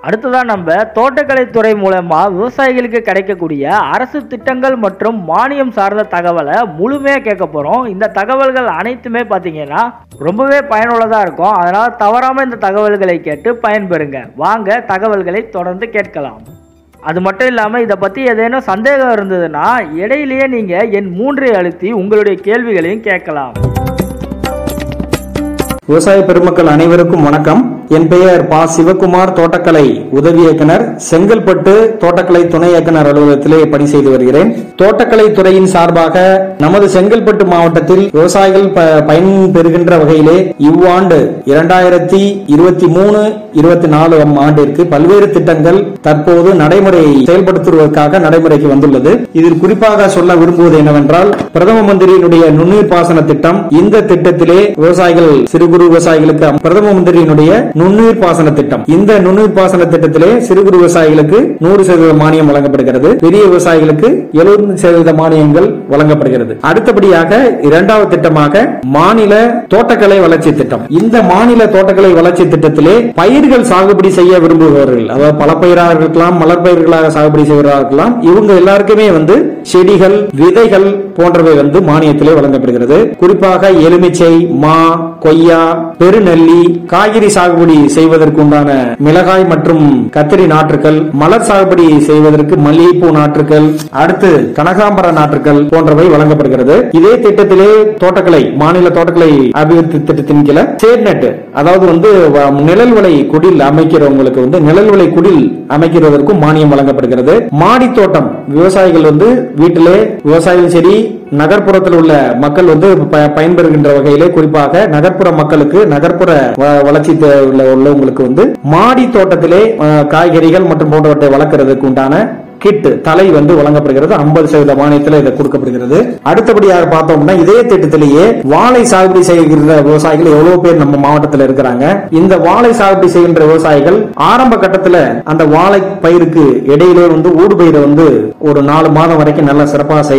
அடுத்ததா நம்ம தோட்டக்கலைத்துறை மூலமா விவசாயிகளுக்கு கிடைக்கக்கூடிய அரசு திட்டங்கள் மற்றும் மானியம் சார்ந்த தகவலை முழுமையாக கேட்க போறோம். இந்த தகவல்கள் அனைத்துமே பார்த்தீங்கன்னா ரொம்பவே பயனுள்ளதா இருக்கும். அதனால தவறாம இந்த தகவல்களை கேட்டு பயன்பெறுங்க. வாங்க தகவல்களை தொடர்ந்து கேட்கலாம். அது மட்டும் இல்லாமல் இதை பற்றி ஏதேனும் சந்தேகம் இருந்ததுன்னா இடையிலேயே நீங்கள் எண் 3 அழுத்தி உங்களுடைய கேள்விகளையும் கேட்கலாம். விவசாய பெருமக்கள் அனைவருக்கும் வணக்கம். என் பெயர் பா. சிவகுமார், தோட்டக்கலை உதவி இயக்குனர், செங்கல்பட்டு தோட்டக்கலை துணை இயக்குனர் அலுவலகத்திலே பணி செய்து வருகிறேன். தோட்டக்கலை துறையின் சார்பாக நமது செங்கல்பட்டு மாவட்டத்தில் விவசாயிகள் பயன்பெறுகின்ற வகையிலே இவ்வாண்டு 2023-24 ஆண்டிற்கு பல்வேறு திட்டங்கள் தற்போது நடைமுறை செயல்படுத்துவதற்காக நடைமுறைக்கு வந்துள்ளது. இதில் குறிப்பாக சொல்ல விரும்புவது என்னவென்றால், பிரதம மந்திரியினுடைய நுண்ணீர் பாசன திட்டம். இந்த திட்டத்திலே விவசாயிகள், சிறு குறு விவசாயிகளுக்கு பிரதம மந்திரியினுடைய நுண்ணீர் பாசன திட்டம். இந்த நுண்ணீர் பாசன திட்டத்திலே சிறு குறு விவசாயிகளுக்கு 100% மானியம் வழங்கப்படுகிறது. பெரிய விவசாயிகளுக்கு 70% மானியங்கள் வழங்கப்படுகிறது. அடுத்தபடியாக இரண்டாவது திட்டமாக மாநில தோட்டக்கலை வளர்ச்சி திட்டம். இந்த மாநில தோட்டக்கலை வளர்ச்சி திட்டத்திலே பயிர்கள் சாகுபடி செய்ய விரும்புபவர்கள், அதாவது பல பயிராக இருக்கலாம், மலர் பயிர்களாக சாகுபடி செய்வதாக இருக்கலாம், இவங்க எல்லாருக்குமே செடிகள், விதைகள் போன்றவை மானியத்திலே வழங்கப்படுகிறது. குறிப்பாக எலுமிச்சை, மா, கொய்யா, பெருநெல்லி, காய்கறி சாகுபடி செய்வதற்கு உண்டான மிளகாய் மற்றும் கத்திரி நாற்றுகள், மலர் சாகுபடி செய்வதற்கு மல்லிகைப்பூ நாற்றுகள், அடுத்து கனகாம்பர நாற்றுகள் போன்றவை வழங்கப்படுகிறது. இதே திட்டத்திலே தோட்டக்கலை மாநில தோட்டக்கலை அபிவிருத்தி திட்டத்தின் கீழ சேர்நெட், அதாவது நிழல் விலை குடில் அமைக்கிறவங்களுக்கு நிழல் விலை குடில் அமைக்கிறதற்கும் மானியம் வழங்கப்படுகிறது. மாடி தோட்டம் விவசாயிகள் வீட்டிலே விவசாயிகள் சரி, நகர்ப்புறத்தில் உள்ள மக்கள் பயன்பெறுகின்ற வகையிலே, குறிப்பாக நகர்ப்புற மக்களுக்கு, நகர்ப்புற வளர்ச்சி உள்ளவங்களுக்கு மாடி தோட்டத்திலே காய்கறிகள் மற்றும் போன்றவற்றை வளர்க்கறதுக்கு உண்டான கிட் தலை வழங்கப்படுகிறது. 50% மானியத்தில் இதை கொடுக்கப்படுகிறது. அடுத்தபடியாக பார்த்தோம்னா, இதே திட்டத்திலேயே வாழை சாகுபடி செய்கின்ற விவசாயிகள் எவ்வளவு பேர் நம்ம மாவட்டத்தில் இருக்கிறாங்க. இந்த வாழை சாகுபடி செய்கின்ற விவசாயிகள் ஆரம்ப கட்டத்தில் அந்த வாழை பயிருக்கு இடையிலே ஊடு பயிரை ஒரு 4 மாதம் வரைக்கும் நல்ல சிறப்பாக